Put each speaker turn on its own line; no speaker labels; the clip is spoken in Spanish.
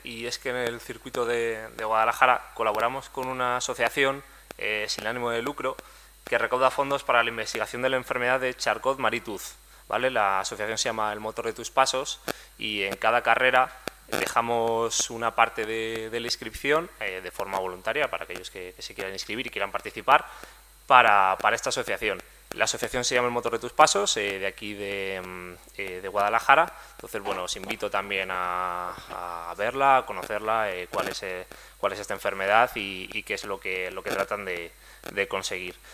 Y es que en el circuito de Guadalajara colaboramos con una asociación sin ánimo de lucro que recauda fondos para la investigación de la enfermedad de Charcot-Marie-Tooth, ¿vale? La asociación se llama El Motor de tus Pasos y en cada carrera dejamos una parte de la inscripción de forma voluntaria para aquellos que se quieran inscribir y quieran participar para esta asociación. La asociación se llama El Motor de tus Pasos, de aquí de Guadalajara. Entonces, bueno, os invito también a verla, a conocerla, cuál es esta enfermedad y qué es lo que tratan de conseguir.